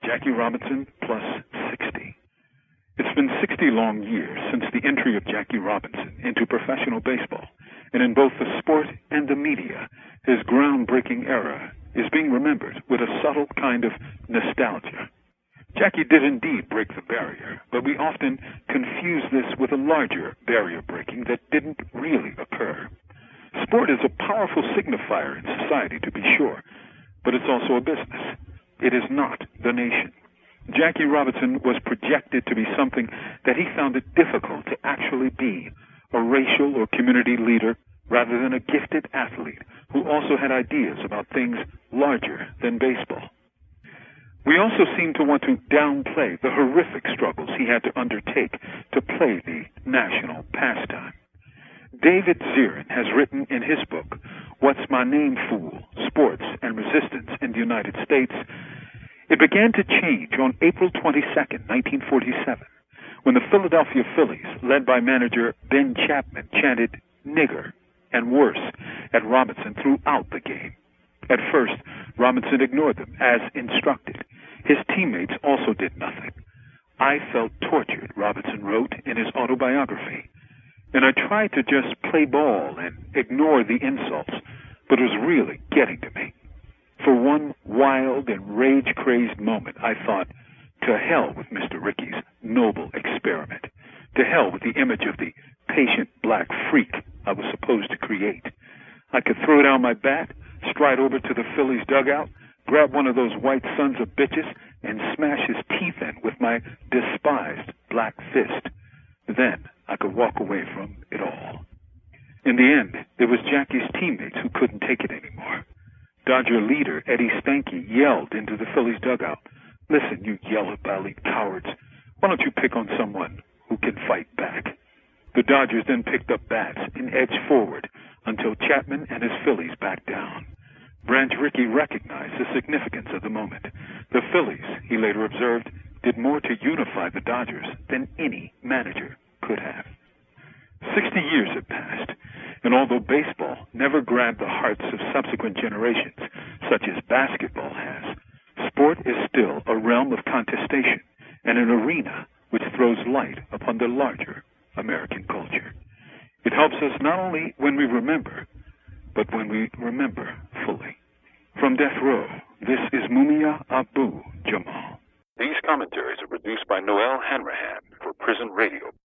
Jackie Robinson plus 60. It's been 60 long years since the entry of Jackie Robinson into professional baseball, and in both the sport and the media, his groundbreaking era is being remembered with a subtle kind of nostalgia. Jackie did indeed break the barrier, but we often confuse this with a larger barrier breaking that didn't really occur. Sport is a powerful signifier in society, to be sure, but it's also a business. It is not the nation. Jackie Robinson was projected to be something that he found it difficult to actually be, a racial or community leader rather than a gifted athlete who also had ideas about things larger than baseball. We also seem to want to downplay the horrific struggles he had to undertake to play the national pastime. David Zirin has written in his book, What's My Name, Fool? Sports and Resistance in the United States, it began to change on April 22nd, 1947, when the Philadelphia Phillies, led by manager Ben Chapman, chanted "nigger" and worse at Robinson throughout the game. At first, Robinson ignored them, as instructed. His teammates also did nothing. I felt tortured, Robinson wrote in his autobiography, and I tried to just play ball and ignore the insults, but it was really getting to me. For one wild and rage-crazed moment, I thought, to hell with Mr. Rickey's noble experiment. To hell with the image of the patient black freak I was supposed to create. I could throw down my bat, stride over to the Phillies dugout, grab one of those white sons of bitches, and smash his teeth in with my despised black fist. Then I could walk away from it all. In the end, it was Jackie's teammates who couldn't take it anymore. Dodger leader Eddie Stanky yelled into the Phillies dugout, "Listen, you yellow-bellied cowards, why don't you pick on someone who can fight back?" The Dodgers then picked up bats and edged forward until Chapman and his Phillies backed down. Branch Rickey recognized the significance of the moment. The Phillies, he later observed, did more to unify the Dodgers than any manager could have. 60 years have passed, and although baseball never grabbed the hearts of subsequent generations, such as basketball has, sport is still a realm of contestation and an arena which throws light upon the larger American culture. It helps us not only when we remember, but when we remember fully. From Death Row, this is Mumia Abu Jamal. These commentaries are produced by Noel Hanrahan for Prison Radio.